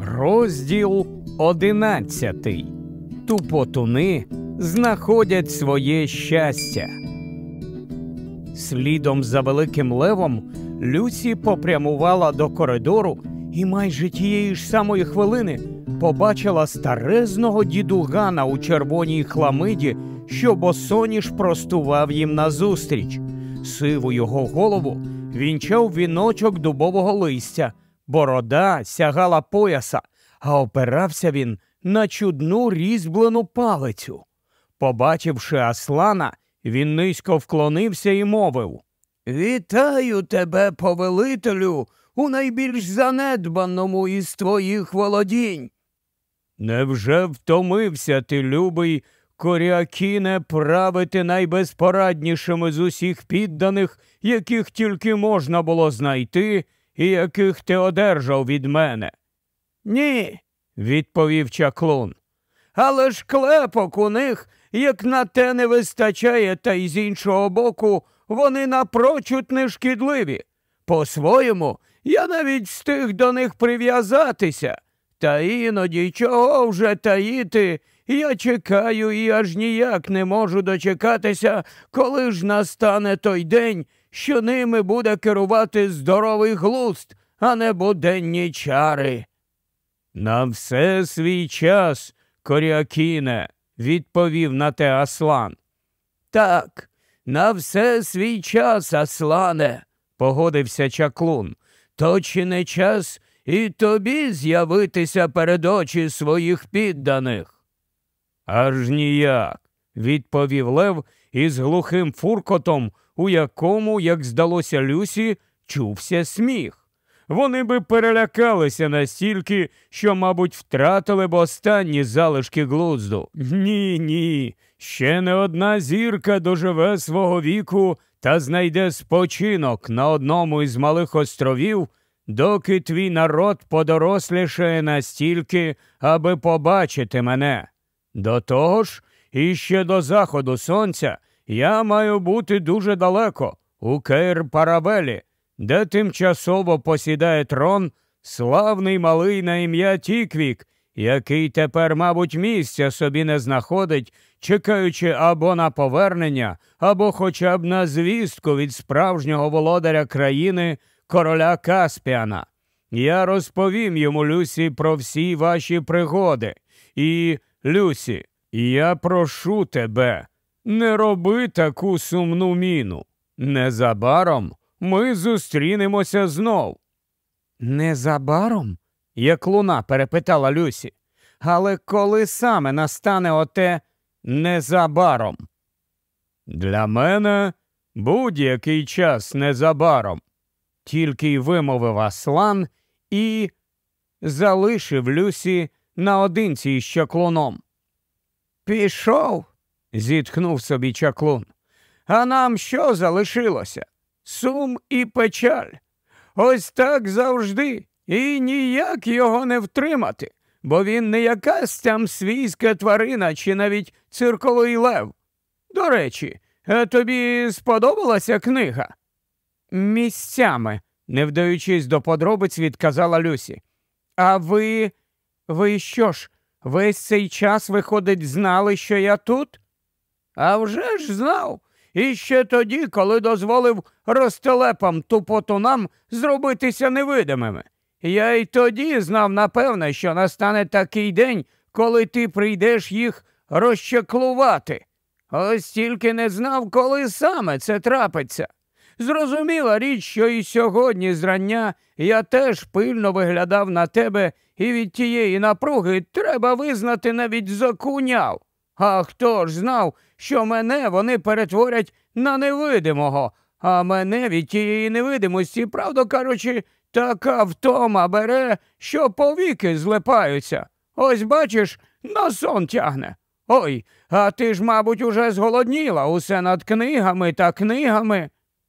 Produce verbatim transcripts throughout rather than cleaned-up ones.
Розділ одинадцятий. Тупотуни знаходять своє щастя. Слідом за великим левом Люсі попрямувала до коридору і майже тієї ж самої хвилини побачила старезного дідугана у червоній хламиді, що босоніж простував їм назустріч. Сиву його голову вінчав віночок дубового листя, борода сягала пояса, а опирався він на чудну різьблену палицю. Побачивши Аслана, він низько вклонився і мовив: «Вітаю тебе, повелителю, у найбільш занедбаному із твоїх володінь!» «Невже втомився ти, любий Коріакіне, правити найбезпораднішими з усіх підданих, яких тільки можна було знайти і яких ти одержав від мене?» «Ні», – відповів чаклун, – «але ж клепок у них, як на те не вистачає, та й з іншого боку, вони напрочуд нешкідливі. По-своєму, я навіть встиг до них прив'язатися, та іноді, чого вже таїти, я чекаю і аж ніяк не можу дочекатися, коли ж настане той день, що ними буде керувати здоровий глузд, а не буденні чари». «На все свій час, Коріакіне», – відповів на те Аслан. «Так, на все свій час, Аслане», – погодився чаклун. «То чи не час і тобі з'явитися перед очі своїх підданих?» «Аж ніяк», – відповів лев із глухим фуркотом, у якому, як здалося Люсі, чувся сміх. Вони би перелякалися настільки, що, мабуть, втратили б останні залишки глузду. Ні, ні, ще не одна зірка доживе свого віку та знайде спочинок на одному із малих островів, доки твій народ подорослішає настільки, аби побачити мене. До того ж, іще до заходу сонця я маю бути дуже далеко, у Кейр-Паравелі, де тимчасово посідає трон славний малий на ім'я Тіквік, який тепер, мабуть, місця собі не знаходить, чекаючи або на повернення, або хоча б на звістку від справжнього володаря країни, короля Каспіана. Я розповім йому, Люсі, про всі ваші пригоди. І, Люсі, я прошу тебе, не роби таку сумну міну. Незабаром ми зустрінемося знов». «Незабаром?» – як луна перепитала Люсі. «Але коли саме настане оте незабаром?» «Для мене будь-який час незабаром», – тільки й вимовив Аслан і залишив Люсі наодинці із чаклуном. «Пішов», – зітхнув собі чаклун, – «а нам що залишилося? Сум і печаль. Ось так завжди, і ніяк його не втримати, бо він не якась там свійська тварина чи навіть цирковий лев. До речі, тобі сподобалася книга?» «Місцями», – не вдаючись до подробиць, відказала Люсі. «А ви... ви що ж, весь цей час, виходить, знали, що я тут?» «А вже ж знав. І ще тоді, коли дозволив розтелепам тупотунам зробитися невидимими. Я й тоді знав, напевне, що настане такий день, коли ти прийдеш їх розчеклувати. Ось тільки не знав, коли саме це трапиться. Зрозуміла річ, що і сьогодні зрання я теж пильно виглядав на тебе, і від тієї напруги, треба визнати, навіть закуняв. А хто ж знав, що мене вони перетворять на невидимого, а мене від тієї невидимості, правду кажучи, така втома бере, що повіки злипаються. Ось бачиш, на сон тягне. Ой, а ти ж, мабуть, уже зголодніла усе над книгами та книгами».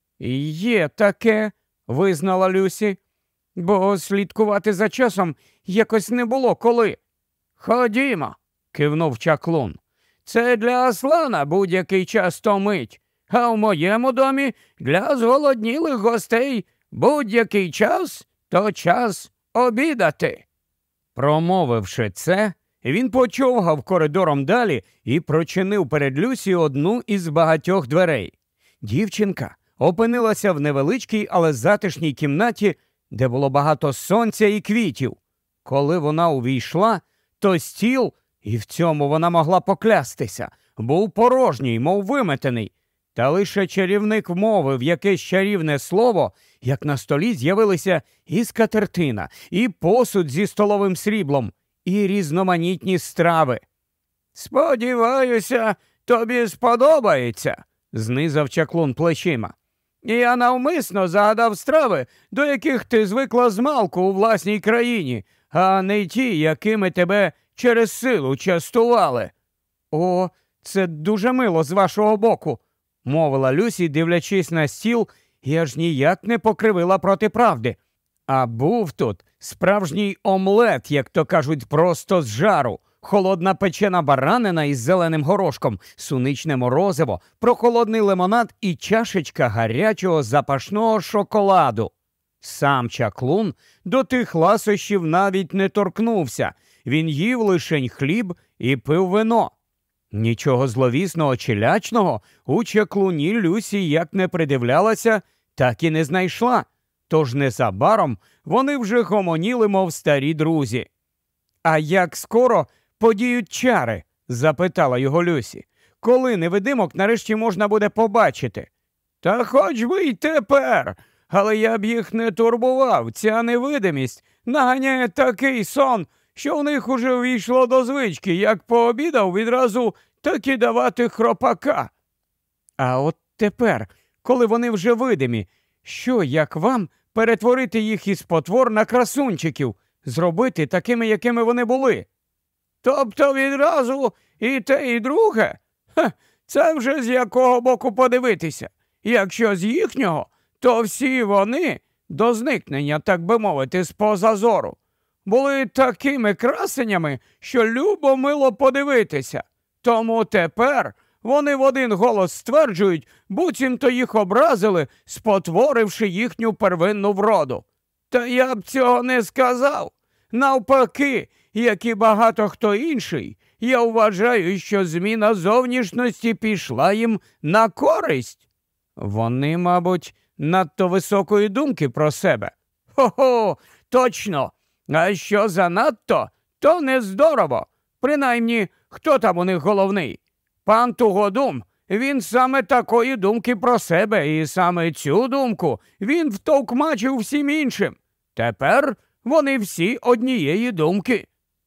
«Є таке», – визнала Люсі, – «бо слідкувати за часом якось не було коли». «Ходімо», – кивнув чаклун. «Це для Аслана будь-який час томить, а в моєму домі для зголоднілих гостей будь-який час то час обідати». Промовивши це, він почовгав коридором далі і прочинив перед Люсі одну із багатьох дверей. Дівчинка опинилася в невеличкій, але затишній кімнаті, де було багато сонця і квітів. Коли вона увійшла, то стіл, і в цьому вона могла поклястися, був порожній, мов виметений. Та лише чарівник мовив якесь чарівне слово, як на столі з'явилися і скатертина, і посуд зі столовим сріблом, і різноманітні страви. «Сподіваюся, тобі сподобається», – знизав чаклун плечима. «Я навмисно загадав страви, до яких ти звикла змалку у власній країні, а не ті, якими тебе через силу частували». «О, це дуже мило з вашого боку», – мовила Люсі, дивлячись на стіл, і аж ніяк не покривила проти правди. А був тут справжній омлет, як то кажуть, просто з жару, холодна печена баранина із зеленим горошком, суничне морозиво, прохолодний лимонад і чашечка гарячого запашного шоколаду. Сам чаклун до тих ласощів навіть не торкнувся, він їв лишень хліб і пив вино. Нічого зловісного чи лячного у чаклуні Люсі як не придивлялася, так і не знайшла. Тож незабаром вони вже гомоніли, мов старі друзі. «А як скоро подіють чари?» – запитала його Люсі. «Коли невидимок нарешті можна буде побачити?» «Та хоч би й тепер, але я б їх не турбував. Ця невидимість наганяє такий сон, що в них уже ввійшло до звички, як пообідав, відразу так і давати хропака». «А от тепер, коли вони вже видимі, що, як вам, перетворити їх із потвор на красунчиків, зробити такими, якими вони були?» «Тобто відразу і те, і друге? Ха, це вже з якого боку подивитися. Якщо з їхнього, то всі вони, до зникнення, так би мовити, з-поза зору, були такими красенями, що любо мило подивитися. Тому тепер вони в один голос стверджують, буцімто їх образили, спотворивши їхню первинну вроду. Та я б цього не сказав. Навпаки, як і багато хто інший, я вважаю, що зміна зовнішності пішла їм на користь». «Вони, мабуть, надто високої думки про себе». «Хо-хо, точно. А що занадто, то не здорово. Принаймні, хто там у них головний? Пан Тугодум, він саме такої думки про себе, і саме цю думку він втовкмачив всім іншим. Тепер вони всі однієї думки».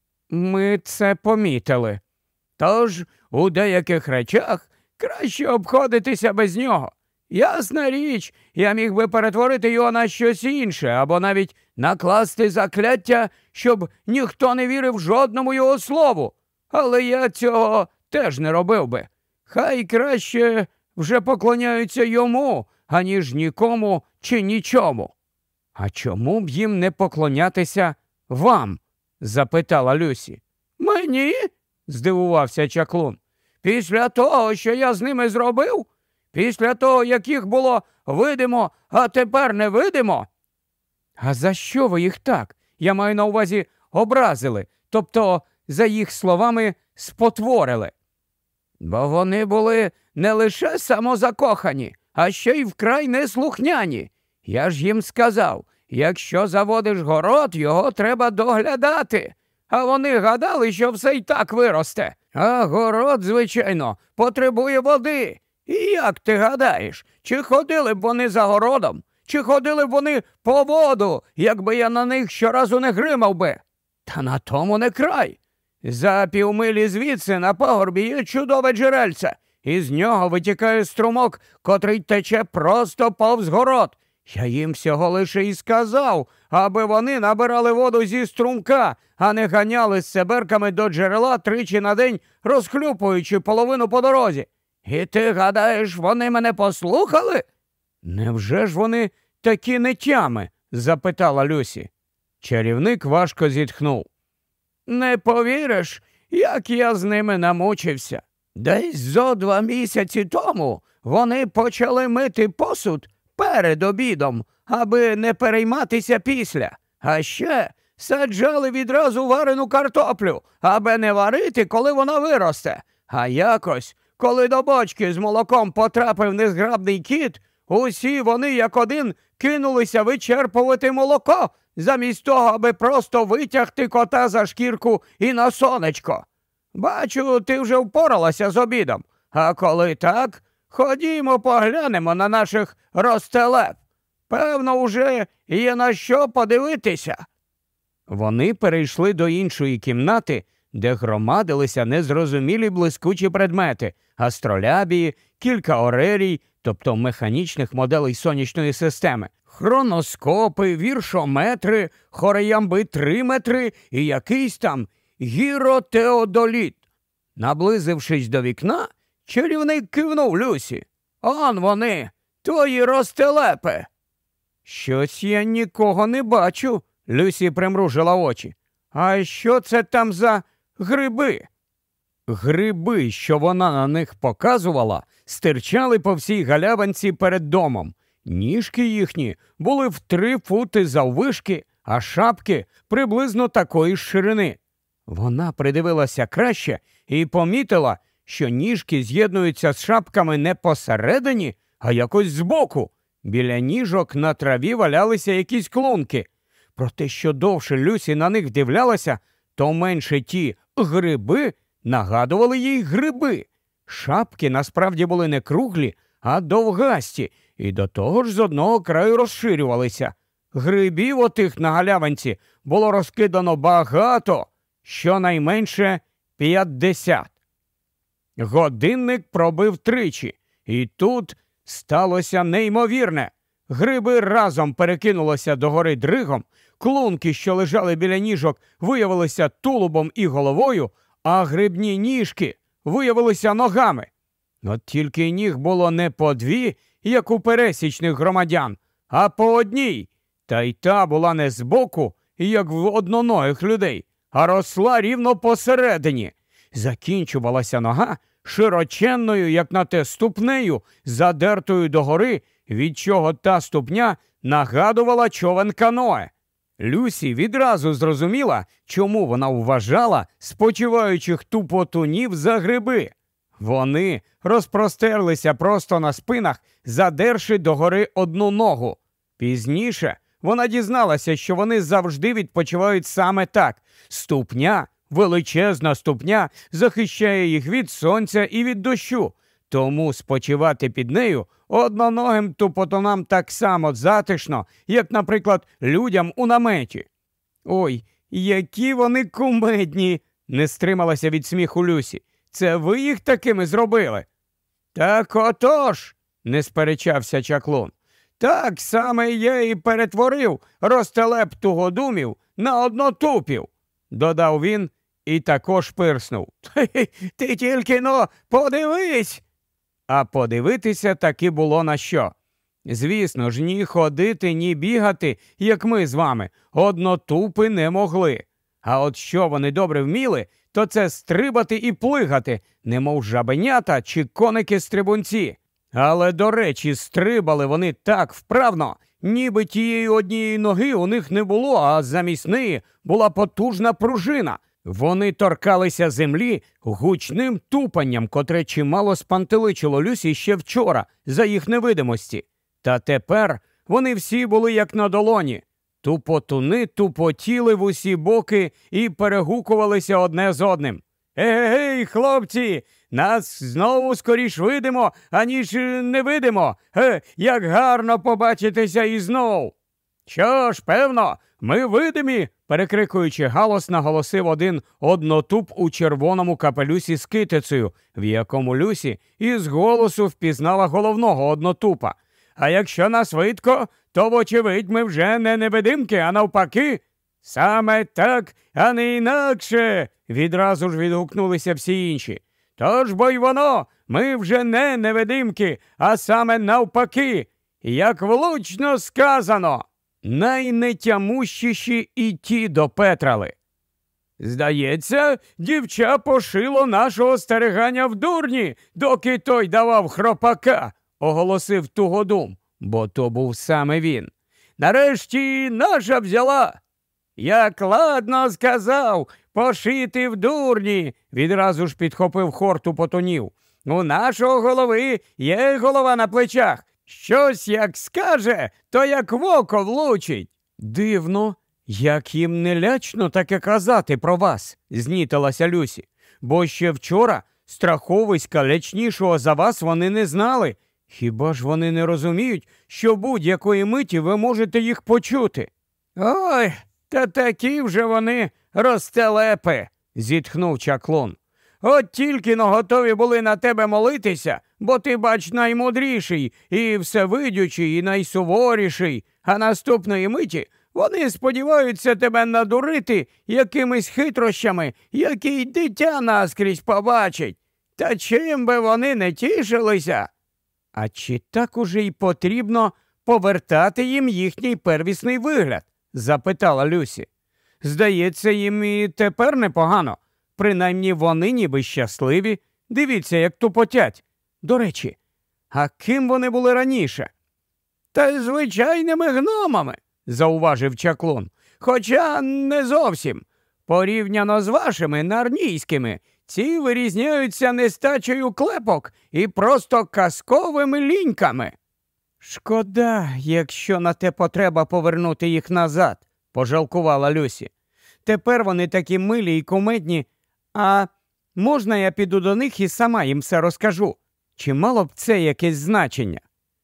«Ми це помітили». «Тож у деяких речах краще обходитися без нього. Ясна річ, я міг би перетворити його на щось інше, або навіть накласти закляття, щоб ніхто не вірив жодному його слову. Але я цього теж не робив би. Хай краще вже поклоняються йому, аніж нікому чи нічому». «А чому б їм не поклонятися вам?» – запитала Люсі. «Мені?» – здивувався чаклун. «Після того, що я з ними зробив? Після того, як їх було видимо, а тепер не видимо?» «А за що ви їх так? Я маю на увазі образили, тобто, за їх словами, спотворили». «Бо вони були не лише самозакохані, а ще й вкрай неслухняні. Я ж їм сказав, якщо заводиш город, його треба доглядати. А вони гадали, що все й так виросте. А город, звичайно, потребує води. І як ти гадаєш, чи ходили б вони за городом, чи ходили б вони по воду, якби я на них щоразу не гримав би? Та на тому не край. За півмилі звідси на пагорбі є чудове джерельце, і з нього витікає струмок, котрий тече просто повз город. Я їм всього лише і сказав, аби вони набирали воду зі струмка, а не ганяли з себерками до джерела тричі на день, розхлюпуючи половину по дорозі. І ти гадаєш, вони мене послухали?» «Невже ж вони такі нетями?» – запитала Люсі. Чарівник важко зітхнув. «Не повіриш, як я з ними намучився. Десь зо два місяці тому вони почали мити посуд перед обідом, аби не перейматися після. А ще саджали відразу варену картоплю, аби не варити, коли вона виросте. А якось, коли до бочки з молоком потрапив незграбний кіт, усі вони, як один, кинулися вичерпувати молоко, замість того, аби просто витягти кота за шкірку і на сонечко. Бачу, ти вже впоралася з обідом. А коли так, ходімо поглянемо на наших ростелеп. Певно, вже є на що подивитися. Вони перейшли до іншої кімнати, де громадилися незрозумілі блискучі предмети – астролябії, кілька орерій, тобто механічних моделей сонячної системи, хроноскопи, віршометри, хореямбитриметри і якийсь там гіротеодоліт. Наблизившись до вікна, чарівник кивнув Люсі. «Он вони, твої ростелепи!» «Щось я нікого не бачу», – Люсі примружила очі. «А що це там за гриби?» Гриби, що вона на них показувала, стирчали по всій галявинці перед домом. Ніжки їхні були в три фути заввишки, а шапки приблизно такої ж ширини. Вона придивилася краще і помітила, що ніжки з'єднуються з шапками не посередині, а якось збоку. Біля ніжок на траві валялися якісь клунки. Проте, що довше Люсі на них дивлялася, то менше ті гриби нагадували їй гриби. Шапки насправді були не круглі, а довгасті, і до того ж з одного краю розширювалися. Грибів отих на галявинці було розкидано багато, щонайменше п'ятдесят. Годинник пробив тричі, і тут сталося неймовірне. Гриби разом перекинулися догори дригом, клунки, що лежали біля ніжок, виявилися тулубом і головою, а грибні ніжки виявилися ногами. От тільки ніг було не по дві, як у пересічних громадян, а по одній. Та й та була не збоку, як в одноногих людей, а росла рівно посередині. Закінчувалася нога широченною, як на те, ступнею, задертою догори, від чого та ступня нагадувала човен каное. Люсі відразу зрозуміла, чому вона вважала спочиваючих тупотунів за гриби. Вони розпростерлися просто на спинах, задерши догори одну ногу. Пізніше вона дізналася, що вони завжди відпочивають саме так. Ступня, величезна ступня, захищає їх від сонця і від дощу. Тому спочивати під нею одноногим тупотунам так само затишно, як, наприклад, людям у наметі. «Ой, які вони кумедні!» – не стрималася від сміху Люсі. «Це ви їх такими зробили?» «Так отож!» – не сперечався чаклун. «Так саме я і перетворив ростелеп тугодумів на однотупів!» – додав він і також пирснув. «Ти, ти тільки, но, подивись!» А подивитися таки було на що. Звісно ж, ні ходити, ні бігати, як ми з вами, однотупи не могли. А от що вони добре вміли, то це стрибати і плигати, немов жабенята чи коники-стрибунці. Але, до речі, стрибали вони так вправно, ніби тієї однієї ноги у них не було, а замість неї була потужна пружина. Вони торкалися землі гучним тупанням, котре чимало спантеличило Люсі ще вчора, за їх невидимості. Та тепер вони всі були як на долоні. Тупотуни тупотіли в усі боки і перегукувалися одне з одним. «Ей, хлопці, нас знову скоріш видимо, аніж не видимо. Е, як гарно побачитися і знов!» «Що ж, певно, ми видимі!» – перекрикуючи галас, наголосив один однотуп у червоному капелюсі з китицею, в якому Люсі із голосу впізнала головного однотупа. «А якщо нас видко, то, вочевидь, ми вже не невидимки, а навпаки!» «Саме так, а не інакше!» – відразу ж відгукнулися всі інші. «Тож бо й воно, ми вже не невидимки, а саме навпаки! Як влучно сказано!» Найнетямущіші і ті допетрали. «Здається, дівча пошило нашого стерегання в дурні, доки той давав хропака», – оголосив Тугодум, бо то був саме він. «Нарешті наша взяла». Як ладно сказав, пошити в дурні, відразу ж підхопив хор тупотунів. У нашого голови є голова на плечах. Щось як скаже, то як в око влучить. Дивно, як їм не лячно таке казати про вас, знітилася Люсі. Бо ще вчора страховиська лячнішого за вас вони не знали. Хіба ж вони не розуміють, що будь-якої миті ви можете їх почути? Ой, та такі вже вони розтелепи, зітхнув чаклун. От тільки-но готові були на тебе молитися, бо ти, бач, наймудріший, і всевидючий, і найсуворіший, а наступної миті вони сподіваються тебе надурити якимись хитрощами, які й дитя наскрізь побачить. Та чим би вони не тішилися? А чи так уже й потрібно повертати їм їхній первісний вигляд? Запитала Люсі. Здається, їм і тепер непогано. Принаймні вони ніби щасливі. Дивіться, як тупотять. До речі, а ким вони були раніше? Та звичайними гномами, зауважив чаклун. Хоча не зовсім. Порівняно з вашими нарнійськими, ці вирізняються нестачею клепок і просто казковими ліньками. Шкода, якщо на те потреба повернути їх назад, пожалкувала Люсі. Тепер вони такі милі й кумедні. А можна я піду до них і сама їм все розкажу? Чи мало б це якесь значення?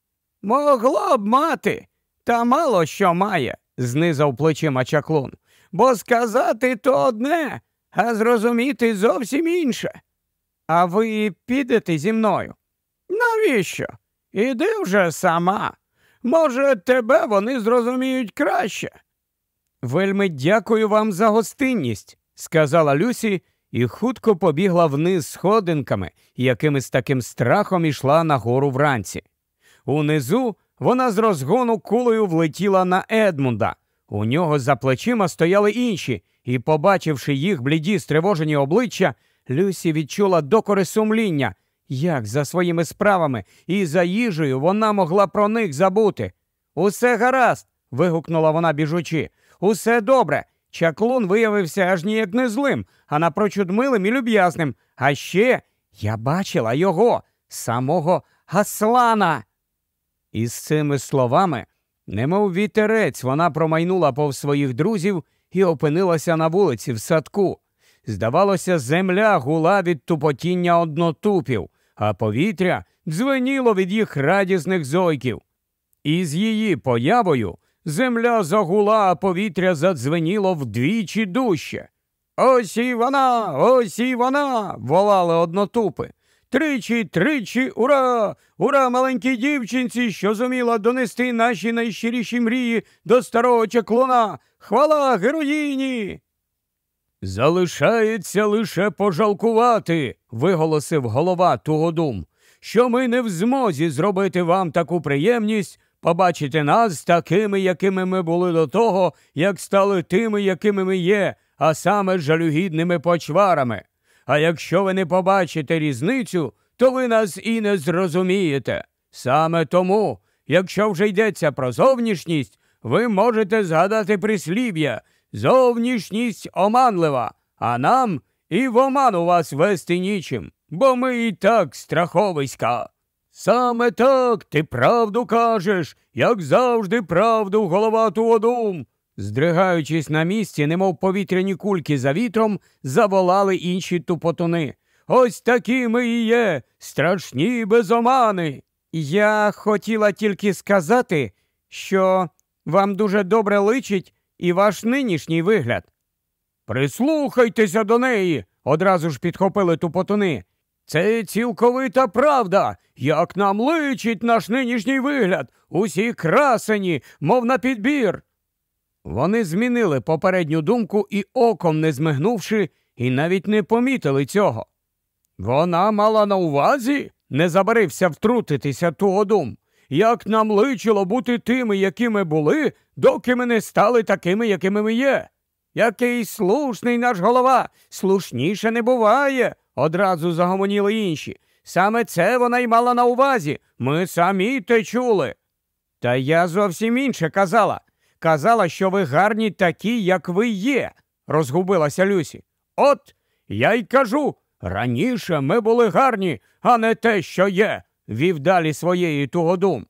Могло б мати, та мало що має, знизав плечима чаклун. Бо сказати то одне, а зрозуміти зовсім інше. А ви підете зі мною? Навіщо? Іди вже сама. Може, тебе вони зрозуміють краще. Вельми дякую вам за гостинність, сказала Люсі і хутко побігла вниз сходинками, якими з таким страхом ішла нагору вранці. Унизу вона з розгону кулею влетіла на Едмунда. У нього за плечима стояли інші, і, побачивши їх бліді стривожені обличчя, Люсі відчула докори сумління. Як за своїми справами і за їжею вона могла про них забути? «Усе гаразд!» – вигукнула вона біжучи. «Усе добре!» Чаклун виявився аж ніяк не злим, а напрочуд милим і люб'язним. А ще я бачила його, самого Аслана. Із цими словами, немов вітерець, вона промайнула повз своїх друзів і опинилася на вулиці в садку. Здавалося, земля гула від тупотіння однотупів, а повітря дзвеніло від їх радісних зойків. І з її появою земля загула, а повітря задзвеніло вдвічі дужче. «Ось і вона! Ось і вона!» – волали однотупи. «Тричі, тричі, ура! Ура маленькій дівчинці, що зуміла донести наші найщиріші мрії до старого чаклуна! Хвала героїні!» «Залишається лише пожалкувати», – виголосив голова Тугодум, «що ми не в змозі зробити вам таку приємність, побачити нас такими, якими ми були до того, як стали тими, якими ми є, а саме жалюгідними почварами. А якщо ви не побачите різницю, то ви нас і не зрозумієте. Саме тому, якщо вже йдеться про зовнішність, ви можете згадати прислів'я «Зовнішність оманлива, а нам і в оману вас вести нічим, бо ми і так страховиська». «Саме так, ти правду кажеш, як завжди правду, голова Тугодум!» Здригаючись на місці, немов повітряні кульки за вітром, заволали інші тупотуни. «Ось такі ми і є, страшні без омани!» «Я хотіла тільки сказати, що вам дуже добре личить і ваш нинішній вигляд». «Прислухайтеся до неї!» – одразу ж підхопили тупотуни. «Це цілковита правда! Як нам личить наш нинішній вигляд! Усі красені, мов на підбір!» Вони змінили попередню думку і, оком не змигнувши, і навіть не помітили цього. «Вона мала на увазі?» – не забарився втрутитися Тугодум. «Як нам личило бути тими, якими були, доки ми не стали такими, якими ми є?» «Який слушний наш голова! Слушніше не буває!» – одразу загомоніли інші. «Саме це вона й мала на увазі! Ми самі те чули!» «Та я зовсім інше казала. казала, що ви гарні такі, як ви є, розгубилася Люсі. От, я й кажу, раніше ми були гарні, а не те, що є, вів далі своєї Тугодум.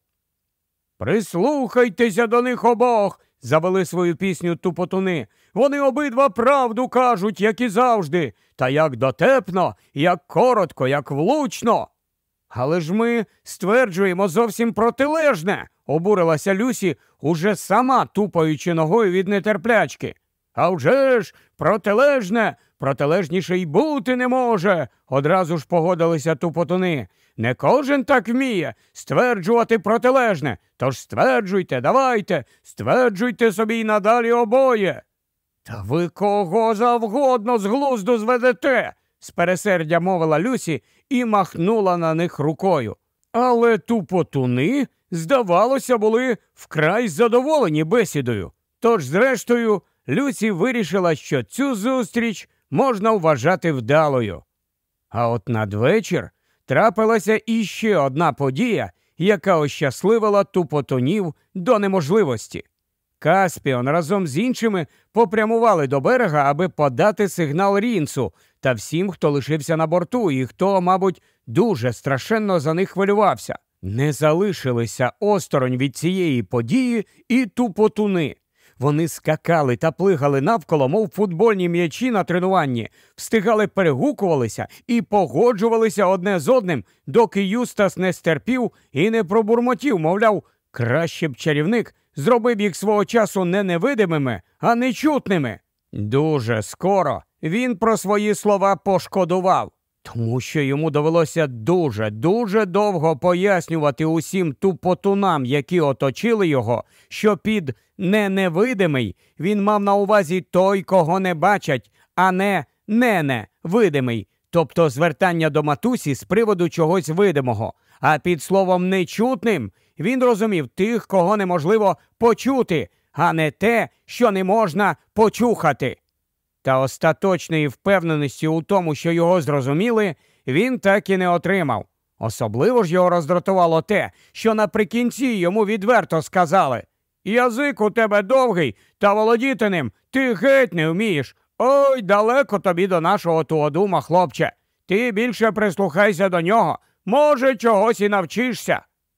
Прислухайтеся до них обох, завели свою пісню Тупотуни. Вони обидва правду кажуть, як і завжди, та як дотепно, як коротко, як влучно. Але ж ми стверджуємо зовсім протилежне, обурилася Люсі, уже сама тупаючи ногою від нетерплячки. А вже ж, протилежне, протилежніше й бути не може, одразу ж погодилися Тупотуни. Не кожен так вміє стверджувати протилежне, тож стверджуйте, давайте, стверджуйте собі й надалі обоє. Та ви кого завгодно з глузду зведете, з пересердя мовила Люсі і махнула на них рукою. Але Тупотуни, здавалося, були вкрай задоволені бесідою. Тож, зрештою, Люсі вирішила, що цю зустріч можна вважати вдалою. А от надвечір трапилася іще одна подія, яка ощасливила Тупотунів до неможливості. Каспіон разом з іншими попрямували до берега, аби подати сигнал Рінцу та всім, хто лишився на борту і хто, мабуть, дуже страшенно за них хвилювався. Не залишилися осторонь від цієї події і Тупотуни. Вони скакали та плигали навколо, мов футбольні м'ячі на тренуванні, встигали перегукувалися і погоджувалися одне з одним, доки Юстас не стерпів і не пробурмотів, мовляв, краще б чарівник зробив їх свого часу не невидимими, а нечутними. Дуже скоро він про свої слова пошкодував, тому що йому довелося дуже-дуже довго пояснювати усім Тупотунам, які оточили його, що під «не невидимий» він мав на увазі той, кого не бачать, а не «не-не видимий», тобто звертання до матусі з приводу чогось видимого. А під словом «нечутним» він розумів тих, кого неможливо почути, а не те, що не можна почухати. Та остаточної впевненості у тому, що його зрозуміли, він так і не отримав. Особливо ж його роздратувало те, що наприкінці йому відверто сказали: «Язик у тебе довгий, та володіти ним ти геть не вмієш. Ой, далеко тобі до нашого Тугодума, хлопче. Ти більше прислухайся до нього, може, чогось і навчишся».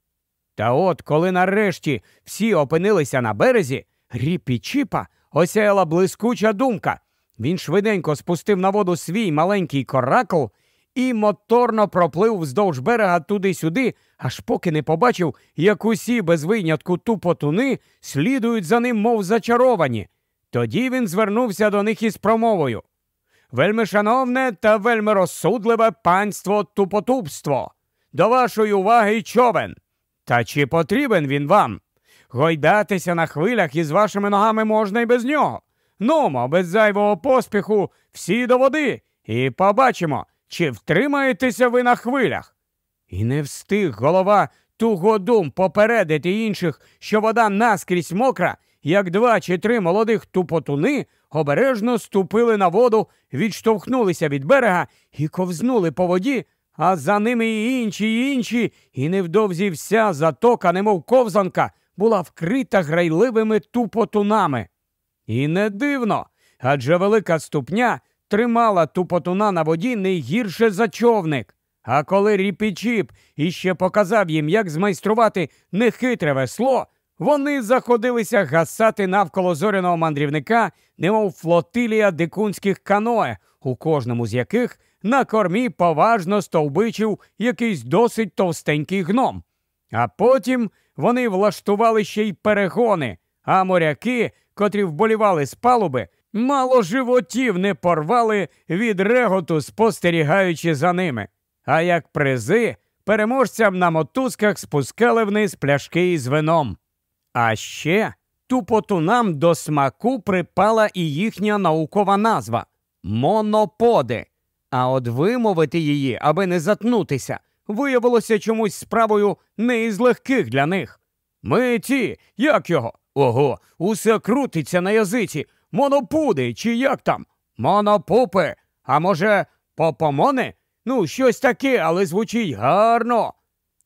Та от, коли нарешті всі опинилися на березі, Ріп-і-Чіпа осяяла блискуча думка. Він швиденько спустив на воду свій маленький коракл і моторно проплив вздовж берега туди-сюди, аж поки не побачив, як усі без винятку Тупотуни слідують за ним, мов зачаровані. Тоді він звернувся до них із промовою: «Вельмишановне та вельми розсудливе панство Тупотупство, до вашої уваги човен. Та чи потрібен він вам? Гойдатися на хвилях із вашими ногами можна й без нього. Нумо, без зайвого поспіху, всі до води, і побачимо, чи втримаєтеся ви на хвилях». І не встиг голова Тугодум попередити інших, що вода наскрізь мокра, як два чи три молодих Тупотуни обережно ступили на воду, відштовхнулися від берега і ковзнули по воді, а за ними і інші, і інші, і невдовзі вся затока, немов ковзанка, була вкрита грайливими Тупотунами. І не дивно, адже велика ступня тримала Тупотуна на воді не гірше за човник. А коли Ріп-і-Чіп іще показав їм, як змайструвати нехитре весло, вони заходилися гасати навколо зоряного мандрівника, немов флотилія дикунських каное, у кожному з яких на кормі поважно стовбичив якийсь досить товстенький гном. А потім вони влаштували ще й перегони, а моряки, котрі вболівали з палуби, мало животів не порвали від реготу, спостерігаючи за ними. А як призи, переможцям на мотузках спускали вниз пляшки із вином. А ще Тупотунам до смаку припала і їхня наукова назва – моноподи. А от вимовити її, аби не затнутися, виявилося чомусь справою не із легких для них. Ми ті, як його? Ого, усе крутиться на язиці. Монопуди, чи як там? Монопупи. А може, попомони? Ну, щось таке, але звучить гарно.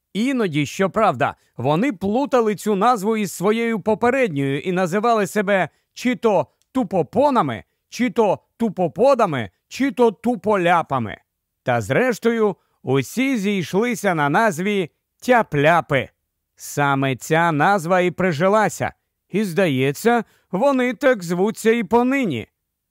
Іноді, щоправда, вони плутали цю назву із своєю попередньою і називали себе чи то тупопонами, чи то тупоподами, чи то туполяпами. Та зрештою, усі зійшлися на назві тяпляпи. Саме ця назва і прижилася, і, здається, вони так звуться і понині.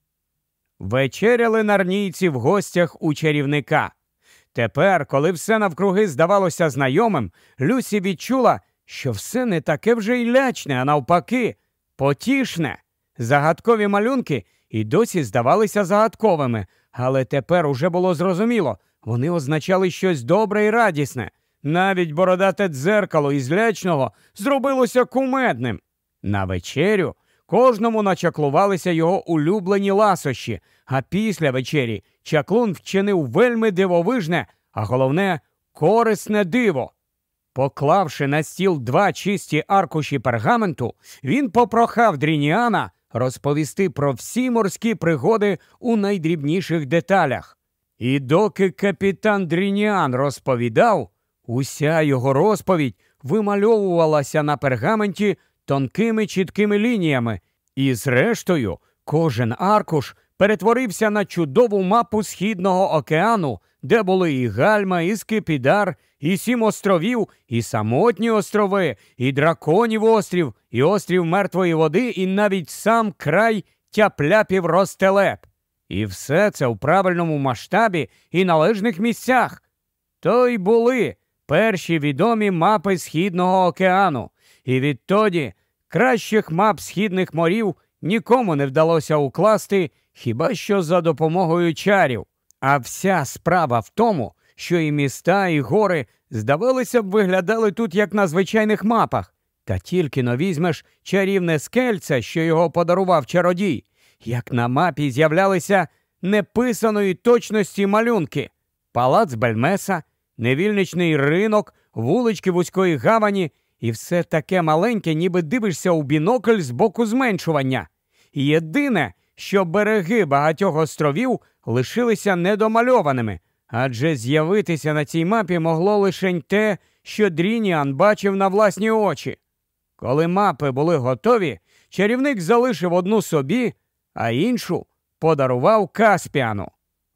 Вечеряли нарнійці в гостях у чарівника. Тепер, коли все навкруги здавалося знайомим, Люсі відчула, що все не таке вже й лячне, а навпаки, потішне. Загадкові малюнки і досі здавалися загадковими, але тепер уже було зрозуміло, вони означали щось добре і радісне. Навіть бородате дзеркало із лячного зробилося кумедним. На вечерю кожному начаклувалися його улюблені ласощі, а після вечері чаклун вчинив вельми дивовижне, а головне – корисне диво. Поклавши на стіл два чисті аркуші пергаменту, він попрохав Дрініана розповісти про всі морські пригоди у найдрібніших деталях. І доки капітан Дрініан розповідав, уся його розповідь вимальовувалася на пергаменті тонкими чіткими лініями, і зрештою кожен аркуш перетворився на чудову мапу Східного океану, де були і Гальма, і Скипідар, і Сім островів, і Самотні острови, і Драконів острів, і острів Мертвої води, і навіть сам край Тяпляпів Ростелеп. І все це в правильному масштабі і належних місцях. То й були перші відомі мапи Східного океану, і відтоді кращих мап східних морів нікому не вдалося укласти, хіба що за допомогою чарів. А вся справа в тому, що і міста, і гори, здавалося б, виглядали тут як на звичайних мапах. Та тільки но візьмеш чарівне скельце, що його подарував чародій, як на мапі з'являлися неписаної точності малюнки. Палац Бельмеса, невільничний ринок, вулички вузької гавані – і все таке маленьке, ніби дивишся у бінокль з боку зменшування. Єдине, що береги багатьох островів лишилися недомальованими, адже з'явитися на цій мапі могло лише те, що Дрініан бачив на власні очі. Коли мапи були готові, чарівник залишив одну собі, а іншу подарував Каспіану.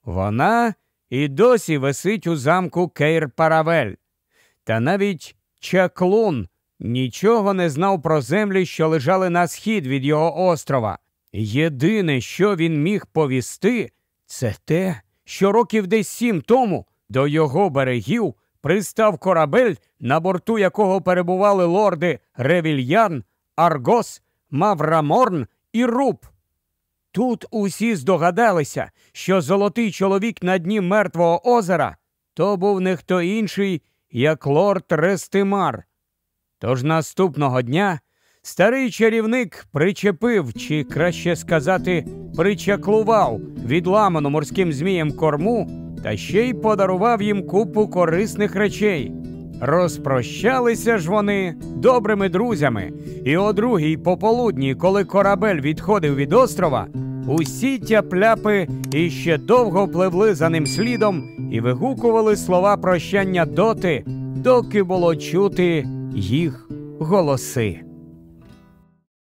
Вона і досі висить у замку Кейр-Паравель. Та навіть чаклун нічого не знав про землі, що лежали на схід від його острова. Єдине, що він міг повісти, це те, що років десь сім тому до його берегів пристав корабель, на борту якого перебували лорди Ревільян, Аргос, Мавраморн і Руб. Тут усі здогадалися, що золотий чоловік на дні Мертвого озера то був не хто інший, як лорд Рестимар. Тож наступного дня старий чарівник причепив, чи краще сказати, причаклував відламану морським змієм корму та ще й подарував їм купу корисних речей. Розпрощалися ж вони добрими друзями, і о другій пополудні, коли корабель відходив від острова, усі тяпляпи іще довго пливли за ним слідом і вигукували слова прощання доти, доки було чути їх голоси.